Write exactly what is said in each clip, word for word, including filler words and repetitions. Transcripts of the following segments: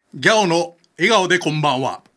ギャオの笑顔でこんばんは。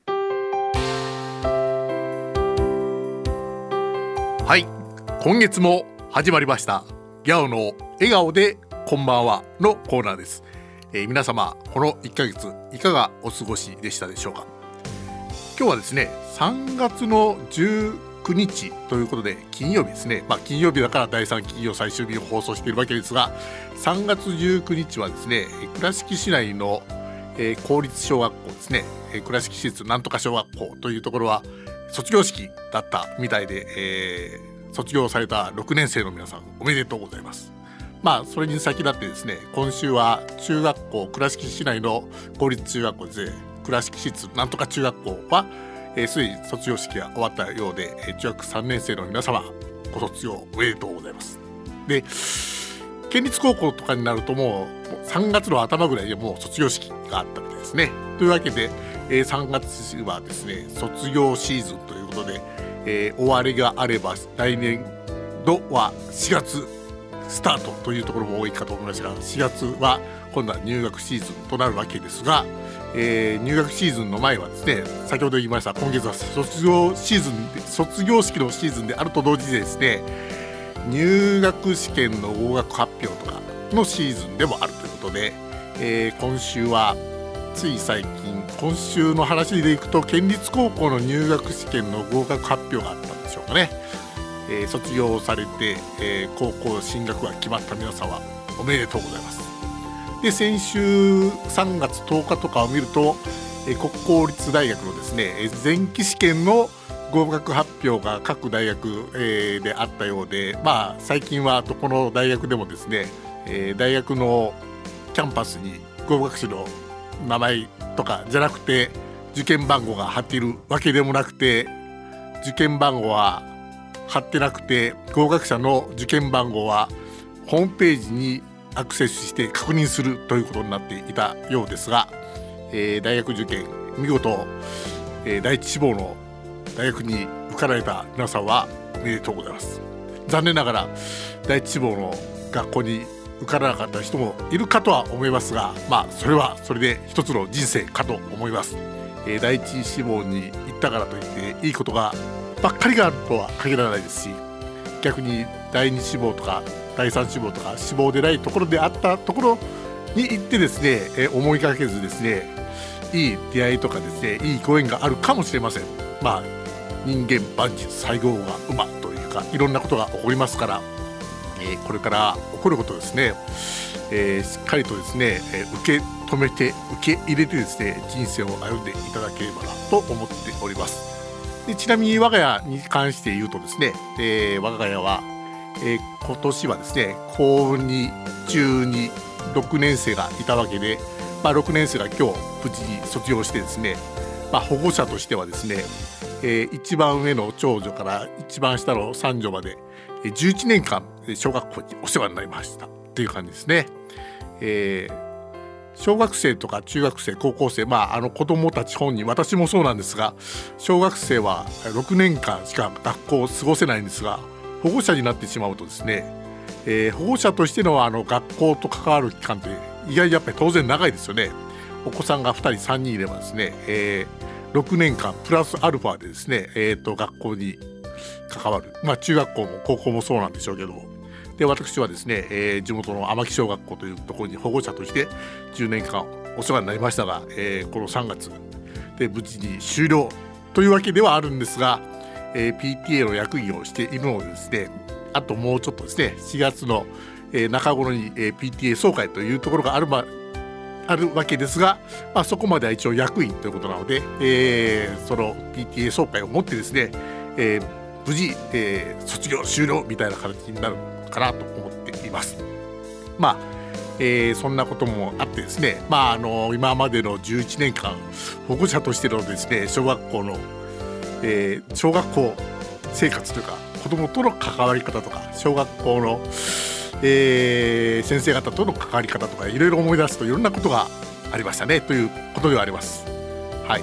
はい、今月も始まりましたギャオの笑顔でこんばんはのコーナーです。えー、皆様このいっかげついかがお過ごしでしたでしょうか。今日はですねさんがつのじゅうくにちということで金曜日ですね。まあ金曜日だからだいさん金曜最終日を放送しているわけですが、さんがつじゅうくにちはですね倉敷市内のえー、公立小学校ですね、えー、倉敷市立なんとか小学校というところは卒業式だったみたいで、えー、卒業されたろくねんせいの皆さんおめでとうございます。まあそれに先立ってですね今週は中学校倉敷市内の公立中学校ですね倉敷市立なんとか中学校はえー、すでに卒業式が終わったようで、えー、中学さんねんせいの皆様ご卒業おめでとうございます。で県立高校とかになるともうさんがつの頭ぐらいでもう卒業式があったみたいですね。というわけで、えー、さんがつはですね卒業シーズンということで、えー、終わりがあれば来年度はしがつスタートというところも多いかと思いますが、しがつは今度は入学シーズンとなるわけですが、えー、入学シーズンの前はですね先ほど言いました今月は卒業シーズンで卒業式のシーズンであると同時でですね入学試験の合格発表とかのシーズンでもあるということで、えー、今週はつい最近今週の話でいくと県立高校の入学試験の合格発表があったんでしょうかね。えー、卒業されて、えー、高校進学が決まった皆さんはおめでとうございます。で先週さんがつとおかとかを見ると、えー、国公立大学のですね前期試験の合格発表が各大学、えー、であったようで、まあ最近はどこの大学でもですね、えー、大学のキャンパスに合格者の名前とかじゃなくて受験番号が貼っているわけでもなくて、受験番号は貼ってなくて合格者の受験番号はホームページにアクセスして確認するということになっていたようですが、えー、大学受験見事、えー、第一志望の大学に受かられた皆さんはおめでとうございます。残念ながら第一志望の学校に受からなかった人もいるかとは思いますが、まあそれはそれで一つの人生かと思います。えー、第一志望に行ったからといっていいことがばっかりがあるとは限らないですし、逆に第二志望とか第三志望とか志望でないところであったところに行ってですね、えー、思いがけずですねいい出会いとかですねいいご縁があるかもしれません。まあ人間万事西郷が馬というかいろんなことが起こりますから、えー、これから起こることですね、えー、しっかりとですね、えー、受け止めて受け入れてですね人生を歩んでいただければなと思っております。でちなみに我が家に関して言うとですね、えー、我が家は、えー、今年はですね高に中にろくねんせいがいたわけで、まあ、ろくねんせいが今日無事に卒業してですね、まあ、保護者としてはですねえー、一番上の長女から一番下の三女まで、えー、じゅういちねんかん小学校にお世話になりましたという感じですね。えー、小学生とか中学生高校生、まあ、あの子どもたち本人私もそうなんですが小学生はろくねんかんしか学校を過ごせないんですが、保護者になってしまうとですね、えー、保護者としてのあの学校と関わる期間って意外にやっぱり当然長いですよね。お子さんがふたりさんにんいればですね、えーろくねんかんプラスアルファでですね、えー、と学校に関わる、まあ、中学校も高校もそうなんでしょうけど、で私はですね、えー、地元の天城小学校というところに保護者としてじゅうねんかんお世話になりましたが、えー、このさんがつで無事に終了というわけではあるんですが、えー、ピーティーエー の役員をしているのでですねあともうちょっとですねしがつの、えー、中頃に、えー、ピーティーエー 総会というところがあるまあるわけですが、まあ、そこまでは一応役員ということなので、えー、その ピーティーエー 総会をもってですね、えー、無事、えー、卒業終了みたいな形になるかなと思っています。まあ、えー、そんなこともあってですね、まあ、あの今までのじゅういちねんかん保護者としてのですね小学校の、えー、小学校生活というか子どもとの関わり方とか小学校のえー、先生方との関わり方とかいろいろ思い出すといろんなことがありましたねということではあります。はい、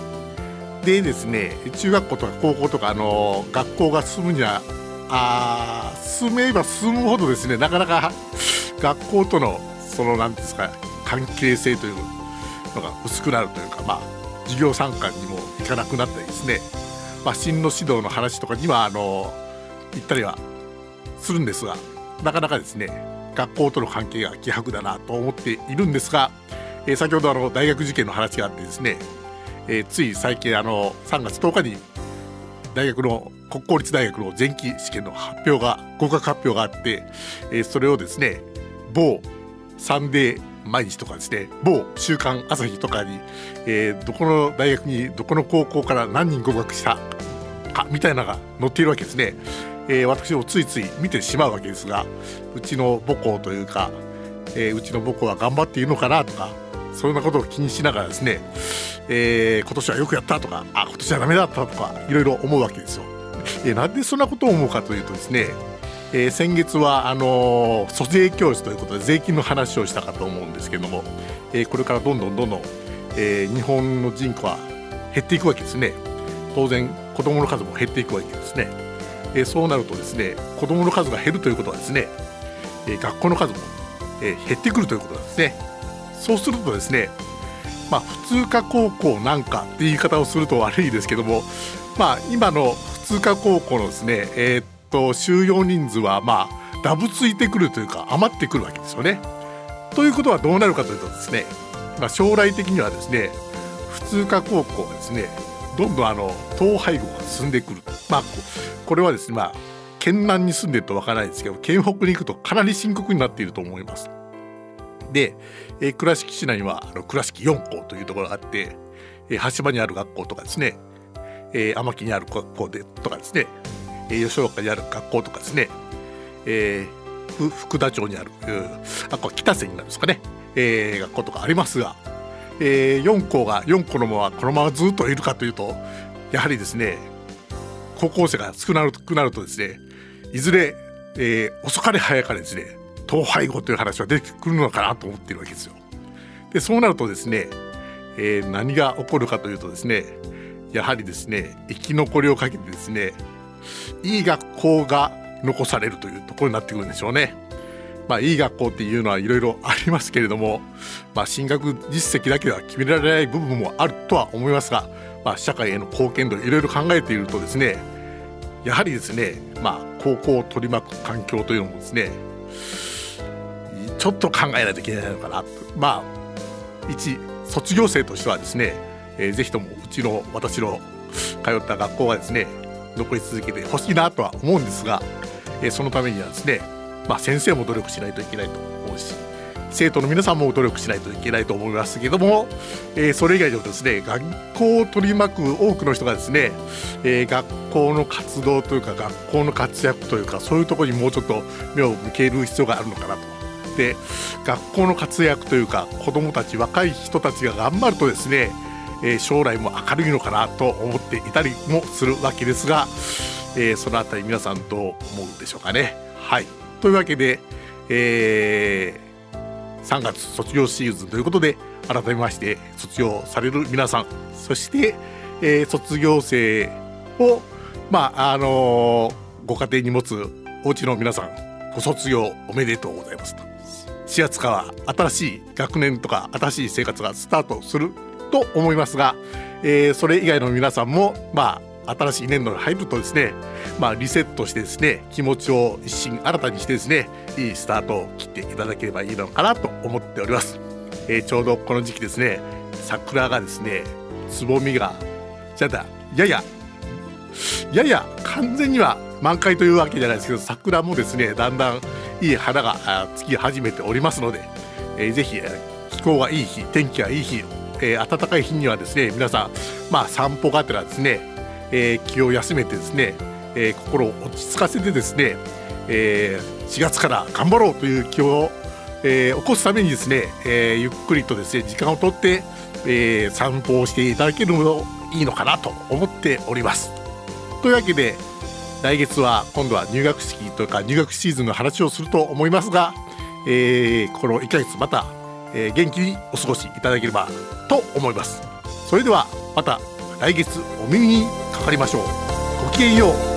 でですね中学校とか高校とか、あのー、学校が進むにはあ進めば進むほどですねなかなか学校とのその何ですか関係性というのが薄くなるというか、まあ、授業参観にも行かなくなったりですね、まあ、進路指導の話とかにはあの行ったりはするんですが、なかなかですね学校との関係が希薄だなと思っているんですが、えー、先ほどあの大学受験の話があってですね、えー、つい最近あのさんがつとおかに大学の国公立大学の前期試験の発表が合格発表があって、えー、それをですね某サンデー毎日とかですね某週刊朝日とかに、えー、どこの大学にどこの高校から何人合格したかみたいなのが載っているわけですね。えー、私もついつい見てしまうわけですが、うちの母校というか、えー、うちの母校は頑張っているのかなとか、そんなことを気にしながらですね、えー、今年はよくやったとか、あ今年はダメだったとかいろいろ思うわけですよ。えー、なんでそんなことを思うかというとですね、えー、先月はあのー、租税教室ということで税金の話をしたかと思うんですけども、えー、これからどんどんどんどん、えー、日本の人口は減っていくわけですね。当然子どもの数も減っていくわけですね。えー、そうなるとですね子どもの数が減るということはですね、えー、学校の数も、えー、減ってくるということなんですね。そうするとですね、まあ、普通科高校なんかって言い方をすると悪いですけども、まあ、今の普通科高校のですね、えー、っと収容人数はまあダブついてくるというか余ってくるわけですよね。ということはどうなるかというとですね、まあ、将来的にはですね普通科高校はですねどんどんあの統廃合が進んでくる。まあこれはですね、まあ県南に住んでるとわからないですけど、県北に行くとかなり深刻になっていると思います。で、えー、倉敷市内にはあの倉敷よんこうというところがあって、えー、橋場にある学校とかですね、えー、天城にある学校でとかですね、えー、吉岡にある学校とかですね、えー、福田町にある、あこれ北瀬になるんですかね、えー、学校とかありますが、えー、よんこうがよんこのままこのままずっといるかというと、やはりですね高校生が少なくなるとですね、いずれ、えー、遅かれ早かれですね統廃合という話は出てくるのかなと思っているわけですよ。でそうなるとですね、えー、何が起こるかというとですね、やはりですね生き残りをかけてですねいい学校が残されるというところになってくるんでしょうね。まあいい学校っていうのはいろいろありますけれども、まあ、進学実績だけでは決められない部分もあるとは思いますが、まあ、社会への貢献度いろいろ考えているとですね、やはりですね、まあ、高校を取り巻く環境というのもですねちょっと考えないといけないのかなと。まあ一卒業生としてはですね、えー、ぜひともうちの私の通った学校はですね残り続けてほしいなとは思うんですが、えー、そのためにはですね、まあ、先生も努力しないといけないと思うし、生徒の皆さんも努力しないといけないと思いますけども、えー、それ以外でもですね学校を取り巻く多くの人がですね、えー、学校の活動というか学校の活躍というかそういうところにもうちょっと目を向ける必要があるのかなと。で学校の活躍というか子どもたち若い人たちが頑張るとですね、えー、将来も明るいのかなと思っていたりもするわけですが、えー、そのあたり皆さんどう思うでしょうかね。はい、というわけで、えーさんがつ卒業シーズンということで改めまして卒業される皆さん、そして、えー、卒業生を、まああのー、ご家庭に持つお家の皆さんご卒業おめでとうございますと。しがつから新しい学年とか新しい生活がスタートすると思いますが、えー、それ以外の皆さんもまあ新しい年度に入るとですね、まあ、リセットしてですね気持ちを一新新たにしてですねいいスタートを切っていただければいいのかなと思っております。えー、ちょうどこの時期ですね桜がですねつぼみがじゃだやややや完全には満開というわけじゃないですけど、桜もですねだんだんいい花がつき始めておりますので、えー、ぜひ気候がいい日天気がいい日、えー、暖かい日にはですね皆さんまあ散歩がてらですねえー、気を休めてですね、えー、心を落ち着かせてですね、えー、しがつから頑張ろうという気を、えー、起こすためにですね、えー、ゆっくりとですね時間をとって、えー、散歩をしていただけるのいいのかなと思っております。というわけで来月は今度は入学式というか入学シーズンの話をすると思いますが、えー、このいっかげつまた、えー、元気にお過ごしいただければと思います。それではまた来月お耳にかかりましょう。ごきげんよう。